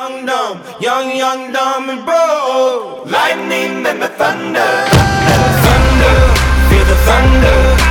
young, dumb and broke. Lightning and the thunder, thunder, feel the thunder.